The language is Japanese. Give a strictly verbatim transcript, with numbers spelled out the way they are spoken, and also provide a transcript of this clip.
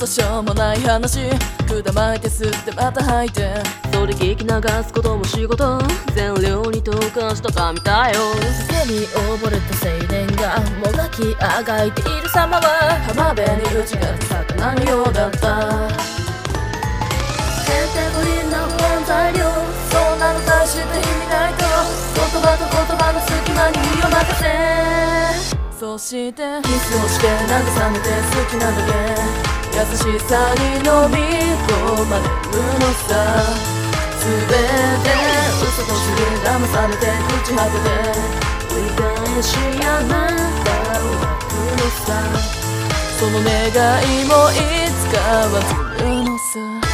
としょうもない話くだまいて吸ってまた吐いてそれ聞き流すことも仕事善良に溶かした神だよ酒に溺れた青年がもがきあがいている様は浜辺に打ち勝つ魚のようだったへてこりんな原材料そんなの大して意味ないと言葉と言葉の隙間に身を任せそしてキスをして慰めて好きなだけ優しさに飲み込まれるのさ全て嘘と知り騙されて朽ち果てて繰り返しあなたを抱くのさその願いもいつかはずるのさ